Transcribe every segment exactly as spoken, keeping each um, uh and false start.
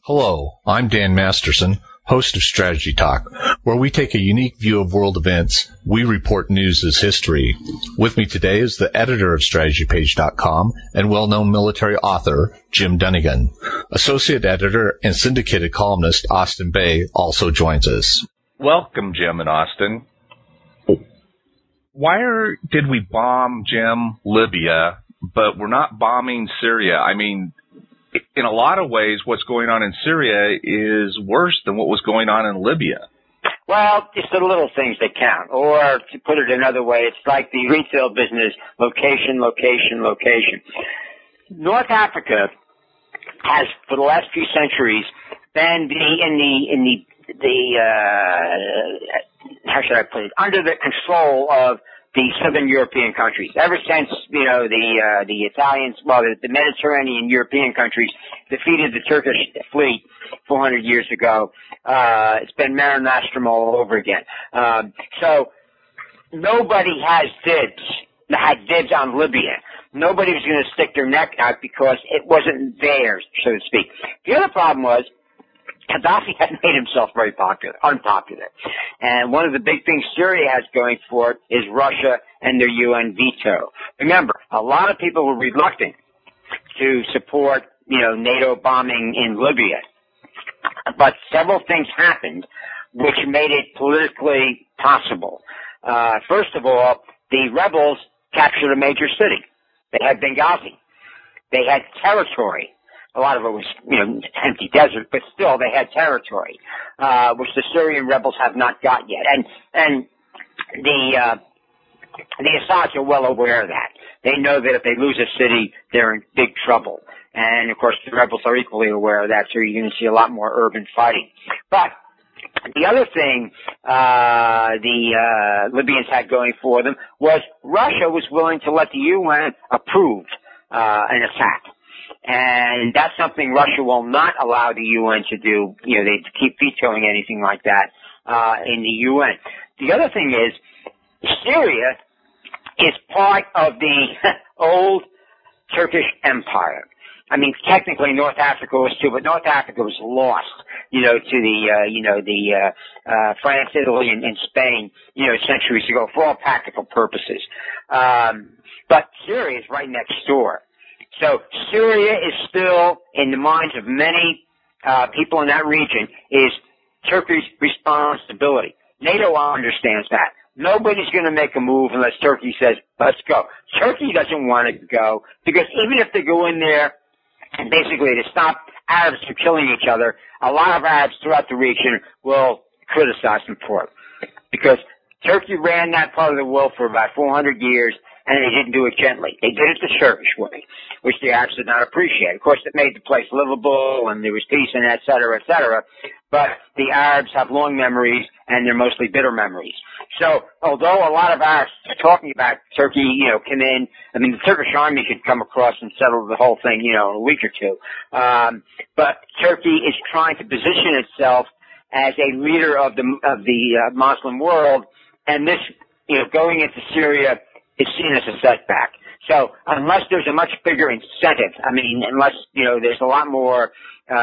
Hello, I'm Dan Masterson, host of Strategy Talk, where we take a unique view of world events. We report news as history. With me today is the editor of strategy page dot com and well-known military author, Jim Dunnigan. Associate editor and syndicated columnist Austin Bay also joins us. Welcome, Jim and Austin. Why are, did we bomb, Jim, Libya, but we're not bombing Syria? I mean, in a lot of ways, what's going on in Syria is worse than what was going on in Libya. Well, it's the little things that count. Or, to put it another way, it's like the retail business, location, location, location. North Africa has, for the last few centuries, been the, in the, in the, the, uh, how should I put it, under the control of the southern European countries. Ever since, you know, the, uh, the Italians, well, the, the Mediterranean European countries defeated the Turkish fleet four hundred years ago, uh, it's been Mare Nostrum all over again. Um, so, nobody has dibs, had dibs on Libya. Nobody was going to stick their neck out because it wasn't theirs, so to speak. The other problem was, Gaddafi had made himself very popular, unpopular. And one of the big things Syria has going for it is Russia and their U N veto. Remember, a lot of people were reluctant to support, you know, NATO bombing in Libya. But several things happened which made it politically possible. Uh, first of all, the rebels captured a major city. They had Benghazi. They had territory. A lot of it was, you know, empty desert, but still they had territory, uh, which the Syrian rebels have not got yet. And, and the, uh, the Assads are well aware of that. They know that if they lose a city, they're in big trouble. And of course the rebels are equally aware of that, so you're going to see a lot more urban fighting. But the other thing, uh, the, uh, Libyans had going for them was Russia was willing to let the U N approve, uh, an attack. And that's something Russia will not allow the U N to do. You know, they keep vetoing anything like that, uh, in the U N. The other thing is, Syria is part of the old Turkish Empire. I mean, technically North Africa was too, but North Africa was lost, you know, to the, uh, you know, the, uh, uh, France, Italy, and, and Spain, you know, centuries ago for all practical purposes. Um, but Syria is right next door. So Syria is still, in the minds of many uh, people in that region, is Turkey's responsibility. NATO understands that. Nobody's going to make a move unless Turkey says, let's go. Turkey doesn't want to go because even if they go in there and basically to stop Arabs from killing each other, a lot of Arabs throughout the region will criticize them for it. Because Turkey ran that part of the world for about four hundred years, and they didn't do it gently. They did it the Turkish way, which the Arabs did not appreciate. Of course, it made the place livable, and there was peace, and et cetera, et cetera. But the Arabs have long memories, and they're mostly bitter memories. So, although a lot of Arabs are talking about Turkey, you know, come in, I mean, the Turkish army could come across and settle the whole thing, you know, in a week or two. Um, but Turkey is trying to position itself as a leader of the of the uh, Muslim world, and this, you know, going into Syria is seen as a setback. So unless there's a much bigger incentive, I mean, unless, you know, there's a lot more uh,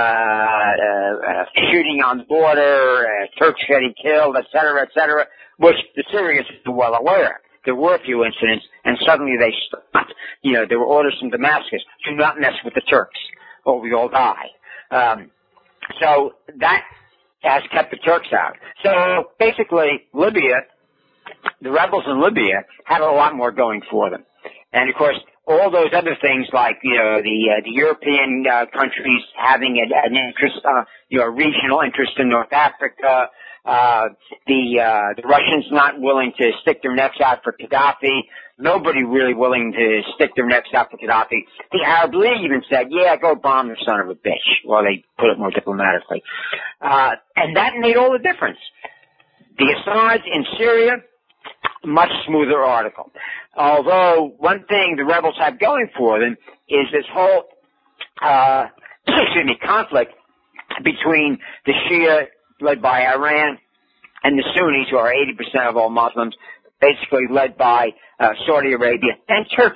uh, shooting on the border, uh, Turks getting killed, et cetera, et cetera, which the Syrians are well aware. There were a few incidents, and suddenly they stopped. You know, there were orders from Damascus, do not mess with the Turks, or we all die. Um, so that has kept the Turks out. So basically, Libya, the rebels in Libya had a lot more going for them. And of course, all those other things like, you know, the, uh, the European, uh, countries having an, an interest, uh, you know, regional interest in North Africa, uh, the, uh, the Russians not willing to stick their necks out for Gaddafi, nobody really willing to stick their necks out for Gaddafi. The Arab League even said, yeah, go bomb the son of a bitch. Well, they put it more diplomatically. Uh, and that made all the difference. The Assads in Syria, much smoother article. Although one thing the rebels have going for them is this whole, uh, excuse me, conflict between the Shia led by Iran and the Sunnis, who are eighty percent of all Muslims, basically led by uh, Saudi Arabia and Turkey.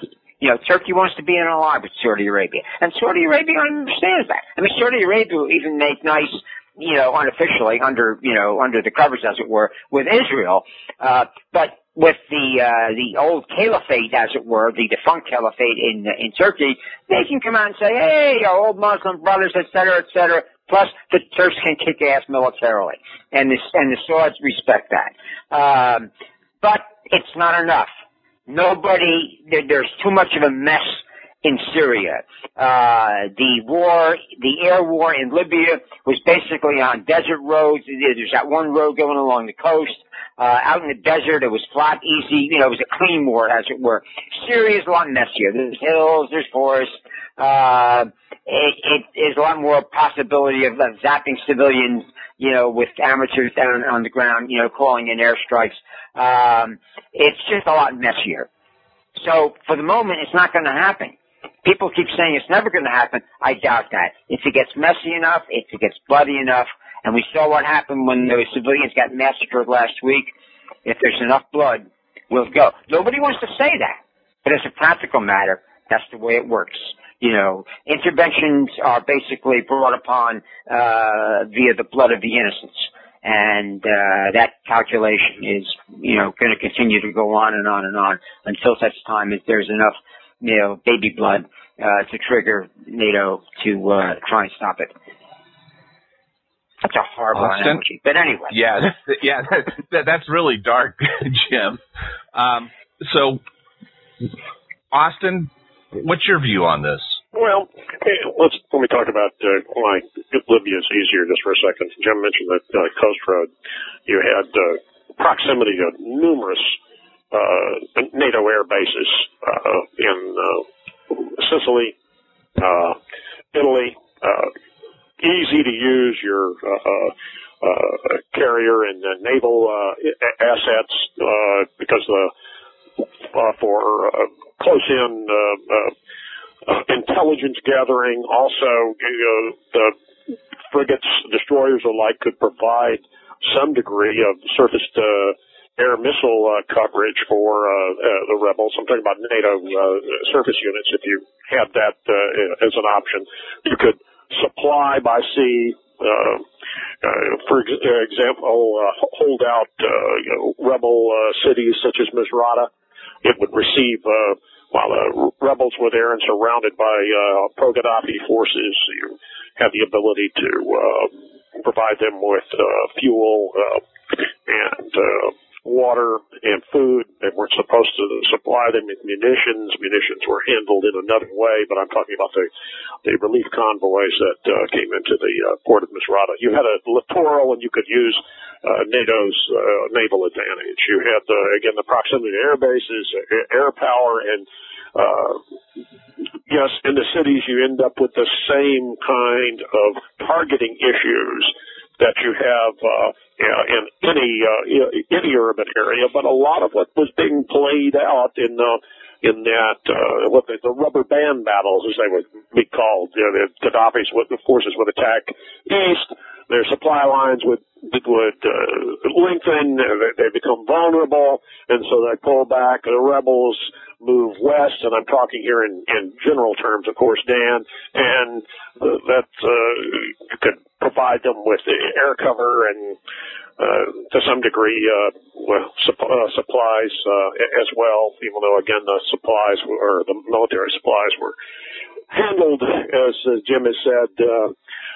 You know, Turkey wants to be in alliance with Saudi Arabia. And Saudi Arabia understands that. I mean, Saudi Arabia will even make nice, you know, unofficially, under, you know, under the covers, as it were, with Israel. Uh, but with the, uh, the old caliphate, as it were, the defunct caliphate in, in Turkey, they can come out and say, hey, our old Muslim brothers, et cetera, et cetera. Plus, the Turks can kick ass militarily. And the, and the Saudis respect that. Um, but it's not enough. Nobody, there, there's too much of a mess in Syria. Uh, the war, the air war in Libya was basically on desert roads. There's that one road going along the coast. Uh, out in the desert, it was flat, easy. You know, it was a clean war, as it were. Syria is a lot messier. There's hills, there's forests. Uh, it, it is a lot more possibility of, of zapping civilians, you know, with amateurs down on the ground, you know, calling in airstrikes. Um, it's just a lot messier. So, for the moment, it's not going to happen. People keep saying it's never going to happen. I doubt that. If it gets messy enough, if it gets bloody enough, and we saw what happened when those civilians got massacred last week, if there's enough blood, we'll go. Nobody wants to say that, but as a practical matter, that's the way it works. You know, interventions are basically brought upon uh, via the blood of the innocents. And uh, that calculation is, you know, going to continue to go on and on and on until such time as there's enough, you know, baby blood uh, to trigger NATO to uh, try and stop it. That's a horrible Austin, analogy, but anyway. Yeah, that's, yeah, that, that's really dark, Jim. Um, so, Austin, what's your view on this? Well, let's let me talk about uh, why Libya is easier just for a second. Jim mentioned that uh, Coast Road. You had uh, proximity to numerous uh, NATO air bases uh, in uh, Sicily, uh, Italy. Uh, easy to use your uh, uh, carrier and uh, naval uh, assets uh, because the uh, for uh, close-in uh, uh, Uh, intelligence gathering. Also, uh, the frigates, destroyers alike could provide some degree of surface to air missile uh, coverage for uh, uh, the rebels. I'm talking about NATO uh, surface units. If you had that uh, as an option, you could supply by sea. Uh, uh, for ex- example, uh, hold out uh, you know, rebel uh, cities such as Misrata. It would receive. Uh, While the rebels were there and surrounded by uh, pro-Gaddafi forces, you had the ability to uh, provide them with uh, fuel uh, and uh, water and food. They weren't supposed to supply them with munitions. Munitions were handled in another way, but I'm talking about the, the relief convoys that uh, came into the uh, port of Misrata. You had a littoral, and you could use uh, NATO's uh, naval advantage. You had, uh, again, the proximity to air bases, air power, and uh, yes, in the cities you end up with the same kind of targeting issues that you have uh, in any uh, any urban area, but a lot of what was being played out in uh, in that uh, what the, the rubber band battles, as they would be called, you know, the Gaddafi's the forces would attack east, their supply lines would would uh, lengthen, they, they become vulnerable, and so they pull back. The rebels move west, and I'm talking here in, in general terms, of course, Dan, and uh, that uh, you could provide them with the air cover and uh, to some degree uh, well, supp- uh, supplies uh, as well, even though, again, the supplies were, or the military supplies were handled, as uh, Jim has said, uh,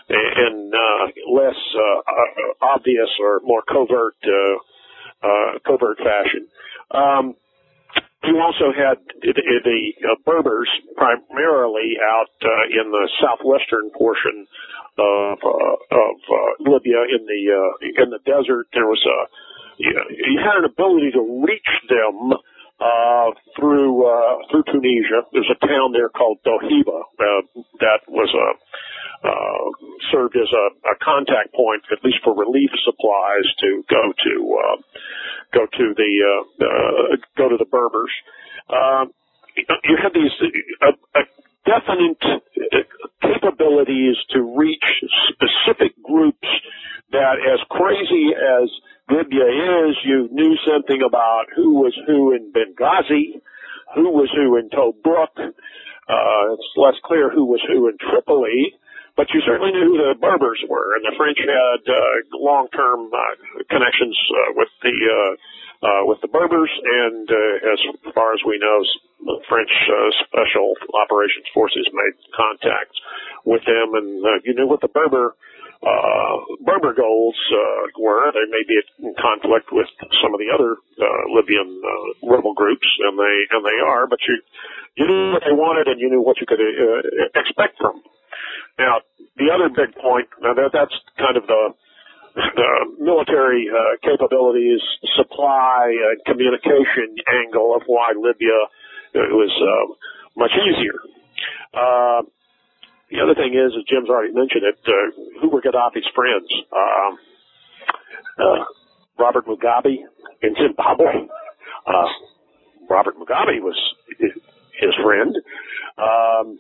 in uh, less uh, obvious or more covert uh, uh, covert fashion. Um, You also had the, the uh, Berbers primarily out uh, in the southwestern portion of uh, of uh, Libya in the uh, in the desert. There was a you, you had an ability to reach them uh, through uh, through Tunisia. There's a town there called Dohiba uh, that was a uh, served as a, a contact point, at least for relief supplies, to go to uh, go to the uh, uh, go to the Berbers. Uh, you had these uh, uh, definite capabilities to reach specific groups that, as crazy as Libya is, you knew something about who was who in Benghazi, who was who in Tobruk. Uh, it's less clear who was who in Tripoli, but you certainly knew who the Berbers were, and the French had uh, long-term uh, connections uh, with the uh, uh, with the Berbers, and uh, as far as we know, French uh, Special Operations Forces made contact with them, and uh, you knew what the Berber uh, Berber goals uh, were. They may be in conflict with some of the other uh, Libyan uh, rebel groups, and they and they are, but you you knew what they wanted, and you knew what you could uh, expect from them. Now, the other big point, now that, that's kind of the, the military uh, capabilities, supply, and communication angle of why Libya uh, was uh, much easier. Uh, the other thing is, as Jim's already mentioned it, uh, who were Gaddafi's friends? Uh, uh, Robert Mugabe in Zimbabwe. Uh, Robert Mugabe was his friend. Um,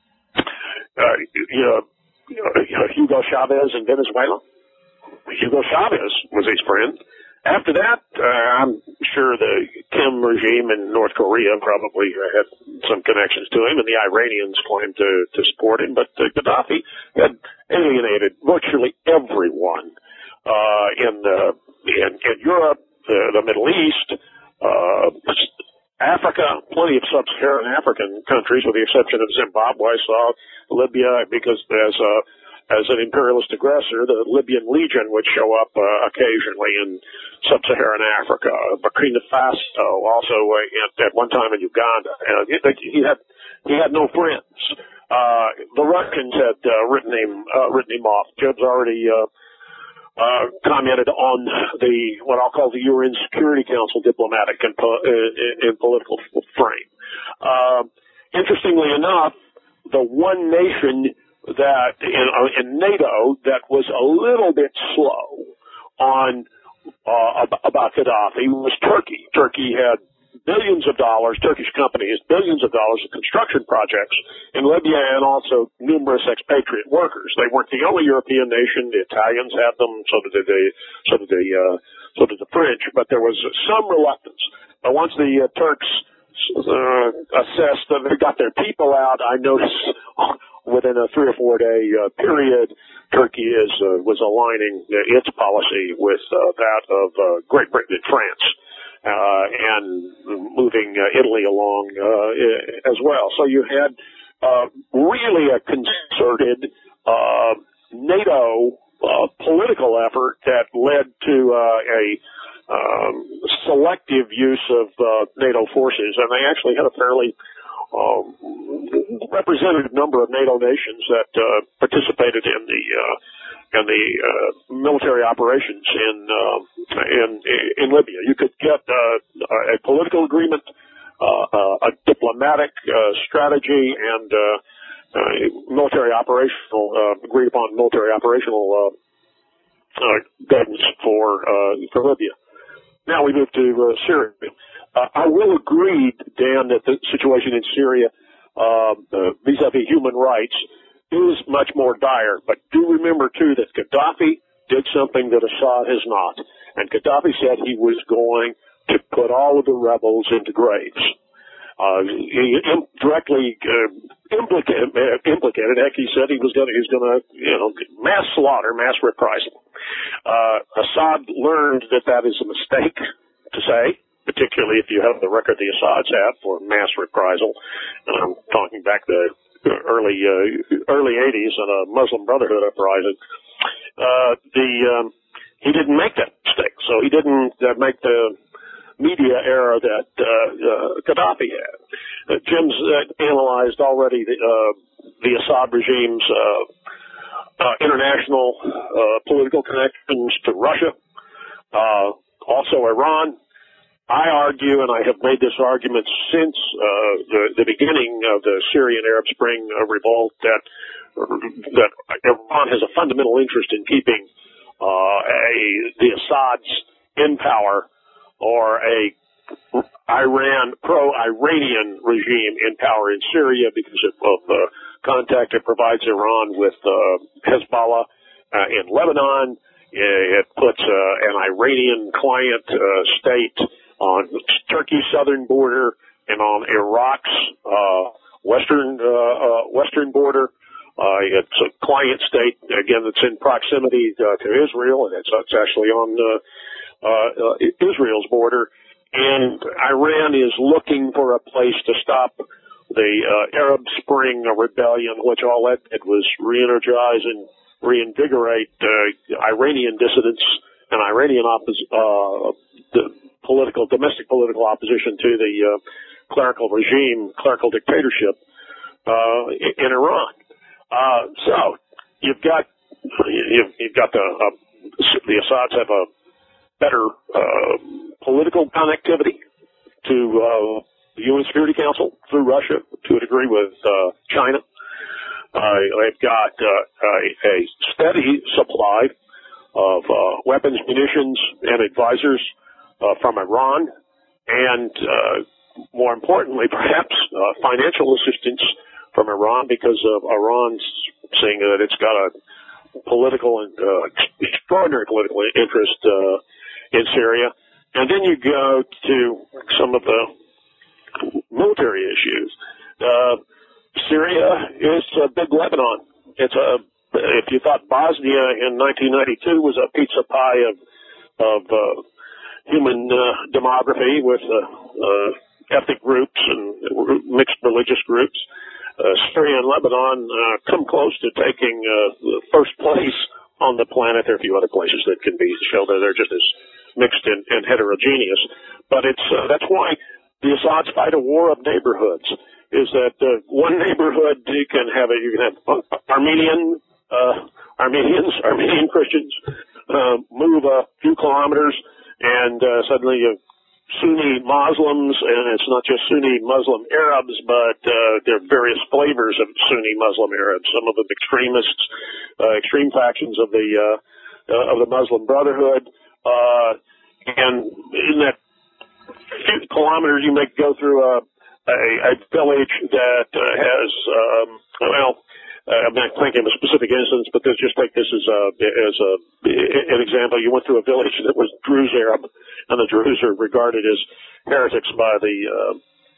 uh, you know, you know, Hugo Chavez in Venezuela. Hugo Chavez was his friend. After that, uh, I'm sure the Kim regime in North Korea probably had some connections to him, and the Iranians claimed to, to support him. But uh, Gaddafi had alienated virtually everyone uh, in, the, in in Europe, uh, the Middle East, uh, Africa, plenty of sub-Saharan African countries, with the exception of Zimbabwe, saw Libya because as a as an imperialist aggressor, the Libyan Legion would show up uh, occasionally in sub-Saharan Africa. Burkina Faso, also uh, at, at one time in Uganda. Uh, he, he had he had no friends. Uh, the Russians had uh, written him uh, written him off. Jim's already uh, uh, commented on the what I'll call the U N Security Council diplomatic and, po- uh, and political frame. Uh, interestingly enough, the one nation that in, uh, in NATO that was a little bit slow on uh, about Gaddafi was Turkey. Turkey had billions of dollars, Turkish companies, billions of dollars of construction projects in Libya, and also numerous expatriate workers. They weren't the only European nation. The Italians had them, so did the so did the uh, so did the French. But there was some reluctance. But once the uh, Turks uh, assessed that they got their people out, I noticed within a three or four day uh, period, Turkey is uh, was aligning uh, its policy with uh, that of uh, Great Britain and France. Uh, and moving uh, Italy along uh, as well. So you had uh, really a concerted uh, NATO uh, political effort that led to uh, a um, selective use of uh, NATO forces, and they actually had a fairly um, representative number of NATO nations that uh, participated in the uh, and the uh, military operations in, uh, in in Libya. You could get uh, a political agreement, uh, uh, a diplomatic uh, strategy, and uh, uh, military operational uh, agreed upon military operational uh, uh, guidance for uh, for Libya. Now we move to uh, Syria. Uh, I will agree, Dan, that the situation in Syria uh, uh, vis-a-vis human rights is much more dire. But do remember, too, that Gaddafi did something that Assad has not. And Gaddafi said he was going to put all of the rebels into graves. Uh, he im- directly uh, implicated, uh, implicated, heck, he said he was going to, he was going to, you know, mass slaughter, mass reprisal. Uh, Assad learned that that is a mistake to say, particularly if you have the record the Assads have for mass reprisal. And I'm talking back to early uh, early eighties on a Muslim Brotherhood uprising. Uh, the um, he didn't make that mistake, so he didn't uh, make the media error that uh, uh, Gaddafi had. Uh, Jim's uh, analyzed already the, uh, the Assad regime's uh, uh, international uh, political connections to Russia, uh, also Iran. I argue, and I have made this argument since uh, the, the beginning of the Syrian Arab Spring uh, revolt, that that Iran has a fundamental interest in keeping uh, a the Assads in power, or a Iran pro-Iranian regime in power in Syria, because of, of the contact it provides Iran with uh, Hezbollah uh, in Lebanon. It puts uh, an Iranian client uh, state on Turkey's southern border, and on Iraq's uh, western uh, uh, western border. Uh, it's a client state, again, that's in proximity uh, to Israel, and it's, it's actually on uh, uh, uh, Israel's border. And Iran is looking for a place to stop the uh, Arab Spring rebellion, which all that did was re-energize and reinvigorate uh, Iranian dissidents and Iranian oppos- uh, the political, domestic political opposition to the uh, clerical regime, clerical dictatorship uh, in Iran. Uh, so you've got you've, you've got the uh, the Assads have a better uh, political connectivity to uh, the U N Security Council through Russia to a degree with uh, China. Uh, they've got uh, a, a steady supply of uh, weapons, munitions, and advisors uh, from Iran, and uh, more importantly, perhaps uh, financial assistance from Iran, because of Iran's saying that it's got a political and uh, extraordinary political interest uh, in Syria. And then you go to some of the military issues. Uh, Syria is a big Lebanon. It's a if you thought Bosnia in nineteen ninety-two was a pizza pie of of uh, human uh, demography with uh, uh, ethnic groups and mixed religious groups. Uh, Syria and Lebanon uh, come close to taking uh, the first place on the planet. There are a few other places that can be shown that they're just as mixed and, and heterogeneous. But it's uh, that's why the Assads fight a war of neighborhoods. Is that uh, one neighborhood you can have it? You can have Armenian uh, Armenians, Armenian Christians uh, move a few kilometers, and uh, suddenly you. Sunni Muslims, and it's not just Sunni Muslim Arabs, but uh, there are various flavors of Sunni Muslim Arabs. Some of them extremists, uh, extreme factions of the uh, uh, of the Muslim Brotherhood, uh, and in that few kilometers, you may go through a a, a village that uh, has um, well. Uh, I'm not thinking of a specific instance, but let's just take this as a, as a, an example. You went through a village that was Druze Arab, and the Druze are regarded as heretics by the, uh,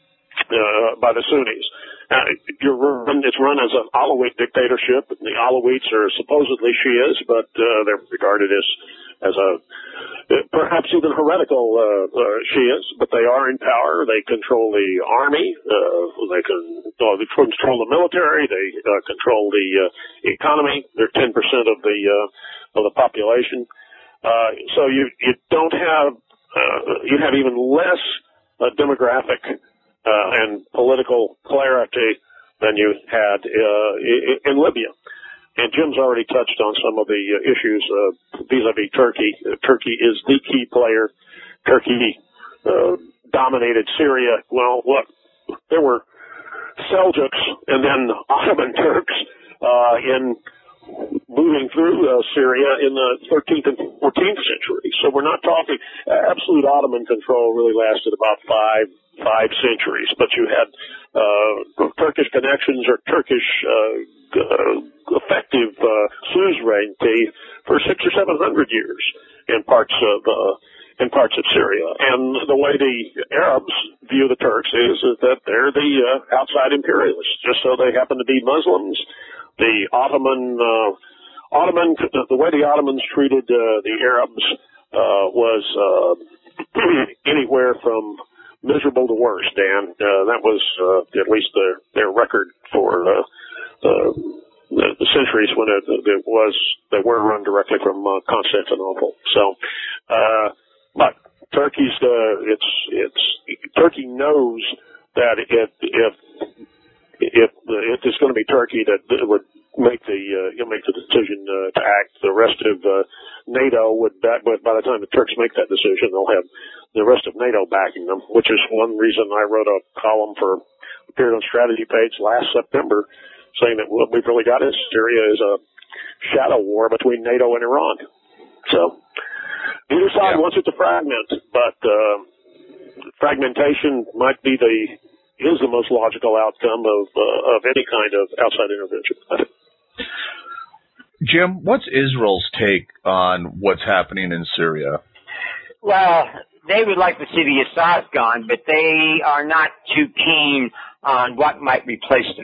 uh, by the Sunnis. Uh, you're run, it's run as an Alawite dictatorship, and the Alawites are supposedly Shias, but, uh, they're regarded as, as a, perhaps even heretical, uh, uh, Shias, but they are in power. They control the army, uh, they can, uh, they control the military, they, uh, control the, uh, economy. They're ten percent of the, uh, of the population. Uh, so you, you don't have, uh, you have even less, uh, demographic, uh, and political clarity than you had, uh, in Libya. And Jim's already touched on some of the uh, issues uh, vis-a-vis Turkey. Uh, Turkey is the key player. Turkey uh, dominated Syria. Well, look, there were Seljuks and then Ottoman Turks uh, in moving through uh, Syria in the thirteenth and fourteenth century. So we're not talking uh, absolute Ottoman control really lasted about five five centuries, but you had uh, Turkish connections or Turkish uh, uh, effective uh, suzerainty for six or seven hundred years in parts of uh, in parts of Syria. And the way the Arabs view the Turks is, is that they're the uh, outside imperialists, just so they happen to be Muslims. The Ottoman uh, Ottoman the way the Ottomans treated uh, the Arabs uh, was uh, anywhere from miserable to worse, Dan. Uh, that was uh, at least their, their record for uh, uh, the, the centuries when it, it was they were run directly from uh, Constantinople. So, uh, but Turkey's uh, it's it's Turkey knows that if if if, if it's going to be Turkey that would make the uh, you'll make the decision uh, to act. The rest of uh, NATO would, back, but by the time the Turks make that decision, they'll have the rest of NATO backing them, which is one reason I wrote a column for appeared on Strategy Page last September, saying that what we've really got in Syria is a shadow war between NATO and Iran. So either side yeah. wants it to fragment, but uh, fragmentation might be the is the most logical outcome of uh, of any kind of outside intervention. Jim, what's Israel's take on what's happening in Syria? Well, they would like to see the Assads gone, but they are not too keen on what might replace them.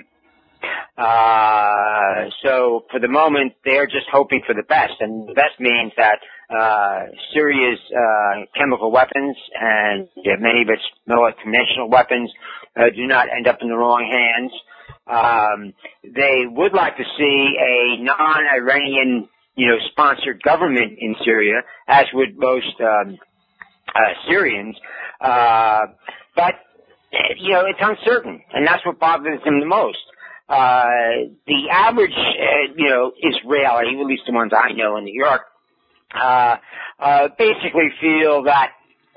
Uh, so for the moment, they're just hoping for the best, and the best means that uh, Syria's uh, chemical weapons and uh, many of its conventional weapons uh, do not end up in the wrong hands. Um, they would like to see a non-Iranian, you know, sponsored government in Syria, as would most um, uh, Syrians. Uh, but you know, it's uncertain, and that's what bothers them the most. Uh, the average, uh, you know, Israeli, at least the ones I know in New York, uh, uh, basically feel that,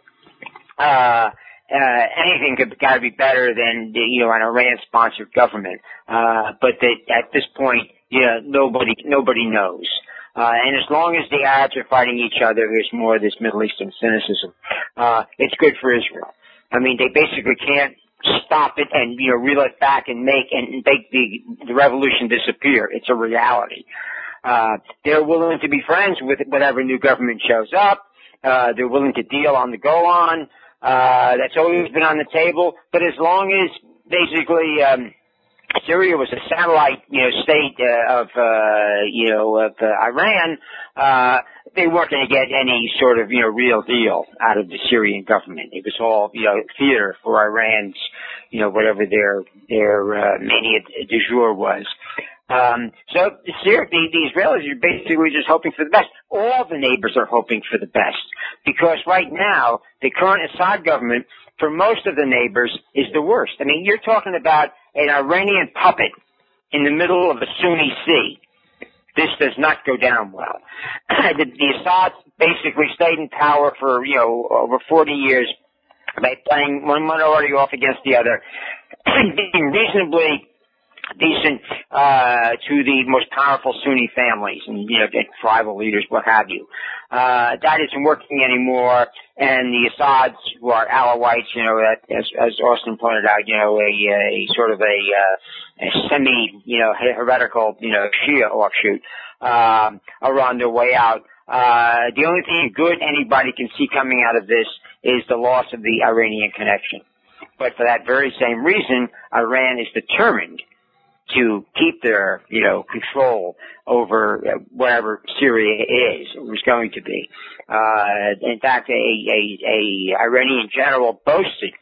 uh, uh, anything could gotta be better than, the, you know, an Iran-sponsored government. Uh, but that at this point, you know, nobody, nobody knows. Uh, and as long as the Arabs are fighting each other, there's more of this Middle Eastern cynicism. Uh, it's good for Israel. I mean, they basically can't stop it and, you know, reel it back and make and make the, the revolution disappear. It's a reality. Uh, they're willing to be friends with whatever new government shows up. Uh, they're willing to deal on the go on. Uh, that's always been on the table. But as long as basically, um, Syria was a satellite, you know, state uh, of, uh, you know, of uh, Iran, uh, they weren't going to get any sort of, you know, real deal out of the Syrian government. It was all, you know, theater for Iran's, you know, whatever their their uh, mania du jour was. Um, so the, the, the Israelis are basically just hoping for the best. All the neighbors are hoping for the best because right now the current Assad government, for most of the neighbors, is the worst. I mean, you're talking about an Iranian puppet in the middle of a Sunni sea. This does not go down well. the, the Assads basically stayed in power for, you know, over forty years by playing one minority off against the other, being reasonably decent uh to the most powerful Sunni families and, you know, tribal leaders, what have you. Uh that isn't working anymore, and the Assads, who are Alawites, you know, as as Austin pointed out, you know, a, a sort of a, uh, a semi, you know, heretical, you know, Shia offshoot, um, are on their way out. Uh the only thing good anybody can see coming out of this is the loss of the Iranian connection. But for that very same reason, Iran is determined to keep their, you know, control over wherever Syria is, or was going to be. Uh, in fact, a, a, a Iranian general boasted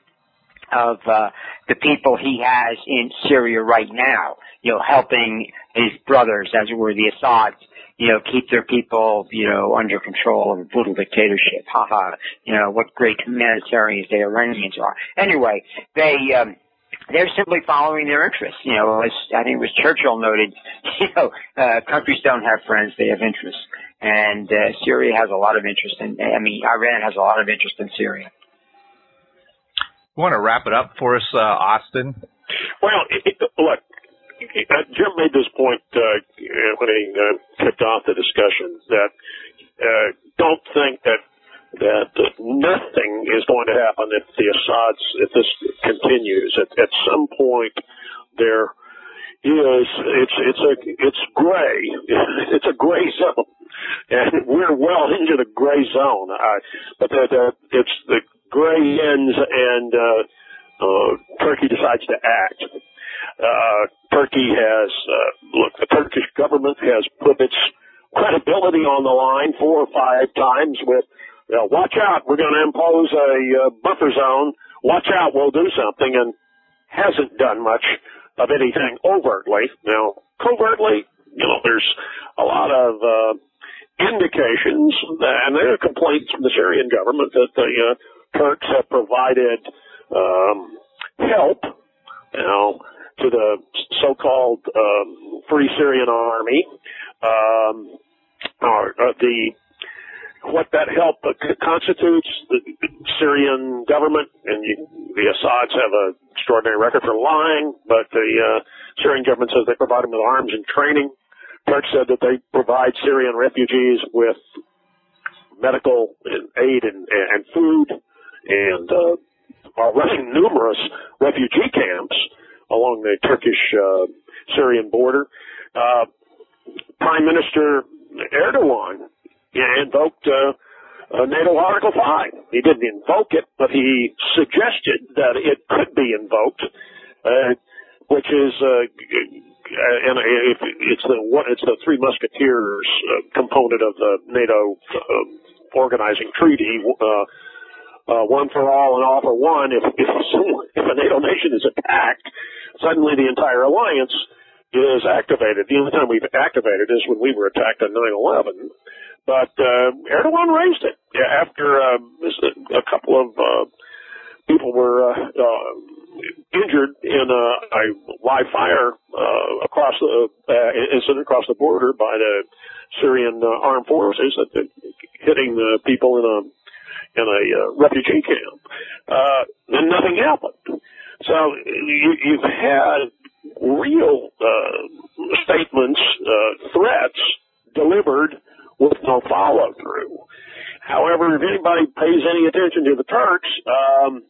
of, uh, the people he has in Syria right now, you know, helping his brothers, as it were, the Assads, you know, keep their people, you know, under control of a brutal dictatorship. Ha ha. You know, what great humanitarians the Iranians are. Anyway, they, um, they're simply following their interests. You know, as I think it was Churchill noted, you know, uh, countries don't have friends, they have interests. And uh, Syria has a lot of interest in, I mean, Iran has a lot of interest in Syria. You want to wrap it up for us, uh, Austin? Well, it, it, look, uh, Jim made this point uh, when he uh, kicked off the discussion, that uh, don't think that that uh, nothing is going to happen if the Assads, if this continues. At, at some point, there is, it's, it's a, it's gray. It's a gray zone. And we're well into the gray zone. Uh, but the, the, it's the gray ends and, uh, uh, Turkey decides to act. Uh, Turkey has, uh, look, the Turkish government has put its credibility on the line four or five times with, you know, watch out, we're going to impose a uh, buffer zone. Watch out, we'll do something, and hasn't done much of anything overtly. Now, covertly, you know, there's a lot of uh, indications, that, and there are complaints from the Syrian government that the uh, Turks have provided um, help, you know, to the so-called um, Free Syrian Army, um, or uh, the what that help constitutes. The Syrian government, and you, the Assads have an extraordinary record for lying, but the uh, Syrian government says they provide them with arms and training. Turks said that they provide Syrian refugees with medical aid and, and food, and uh, are running numerous refugee camps along the Turkish-Syrian uh, border. Uh, Prime Minister Erdogan invoked uh, uh, NATO Article five. he didn't invoke it, but he suggested that it could be invoked, uh, which is, uh, and if it's the it's the Three Musketeers uh, component of the NATO uh, organizing treaty. Uh, uh, one for all and all for one. If if, if a NATO nation is attacked, suddenly the entire alliance is activated. The only time we've activated is when we were attacked on nine eleven. But uh, Erdogan raised it after uh, a couple of uh, people were uh, uh, injured in a, a live fire uh, across the uh, incident across the border by the Syrian uh, armed forces, that uh, hitting the people in a in a uh, refugee camp, uh, and nothing happened. So you, you've had real uh, statements, uh, threats delivered with no follow through. However, if anybody pays any attention to the Turks, um,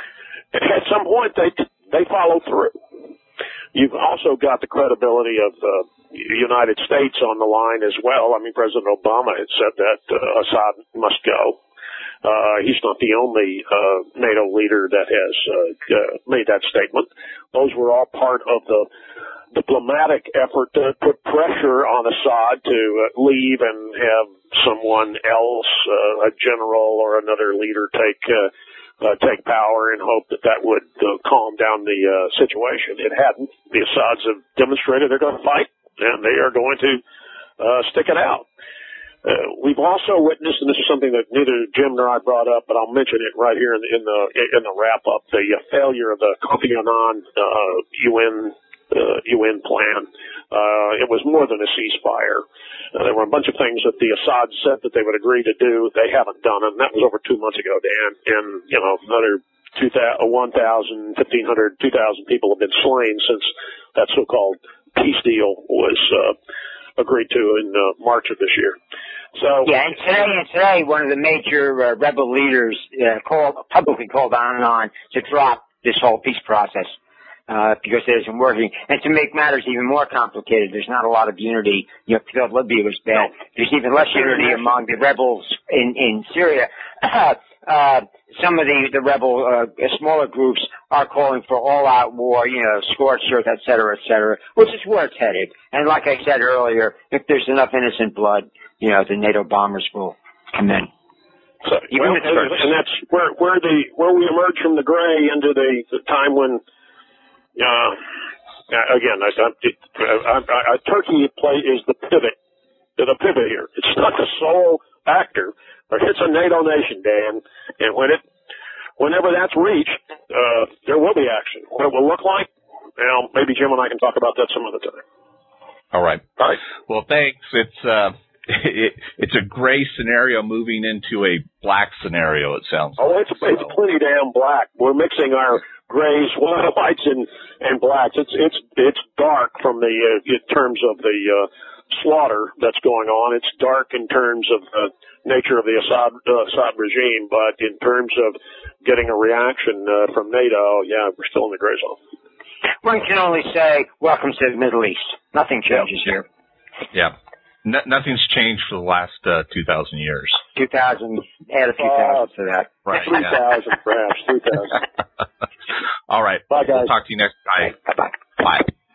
at some point they they follow through. You've also got the credibility of the United States on the line as well. I mean, President Obama had said that uh, Assad must go. Uh, he's not the only uh, NATO leader that has uh, uh, made that statement. Those were all part of the diplomatic effort to put pressure on Assad to uh, leave and have someone else, uh, a general or another leader, take uh, uh, take power and hope that that would uh, calm down the uh, situation. It hadn't. The Assads have demonstrated they're going to fight, and they are going to uh, stick it out. Uh, we've also witnessed, and this is something that neither Jim nor I brought up, but I'll mention it right here in the in the, in the wrap up: the uh, failure of the Kofi Annan uh, U N uh, U N plan. Uh, it was more than a ceasefire. Uh, there were a bunch of things that the Assad said that they would agree to do. They haven't done it, and that was over two months ago, Dan. And you know, another two thousand, one thousand, fifteen hundred, two thousand people have been slain since that so-called peace deal was uh, agreed to in uh, March of this year. So yeah, and today, and today, one of the major uh, rebel leaders uh, called publicly called Annan to drop this whole peace process uh, because it isn't working. And to make matters even more complicated, there's not a lot of unity. You know, Libya was bad. There's even less unity among the rebels in in Syria. Uh, uh, some of the the rebel uh, smaller groups are calling for all-out war, you know, scorched earth, et cetera, et cetera, which is where it's headed. And like I said earlier, if there's enough innocent blood, you know, the NATO bombers will come in. So, well, and, and that's where where the where we emerge from the gray into the, the time when, uh, again, I, I, I, I, Turkey play is the pivot, the pivot here. It's not the sole actor, but it's a NATO nation, Dan. And when it, whenever that's reached, uh, there will be action. What it will look like, well, maybe Jim and I can talk about that some other time. All right. All right. Well, thanks. It's uh. It, it's a gray scenario moving into a black scenario, it sounds like. Oh, it's, so. It's plenty damn black. We're mixing our grays, whites, and, and blacks. It's, it's, it's dark from the, uh, in terms of the, uh, slaughter that's going on. It's dark in terms of the nature of the Assad, uh, Assad regime, but in terms of getting a reaction, uh, from NATO, yeah, we're still in the gray zone. One can only say, welcome to the Middle East. Nothing changes yeah. here. Yeah. No, nothing's changed for the last uh, two thousand years. two thousand, add a few thousand to that. Right. three thousand, perhaps, three thousand. All right. Bye, guys. We'll talk to you next time. Bye-bye. Bye.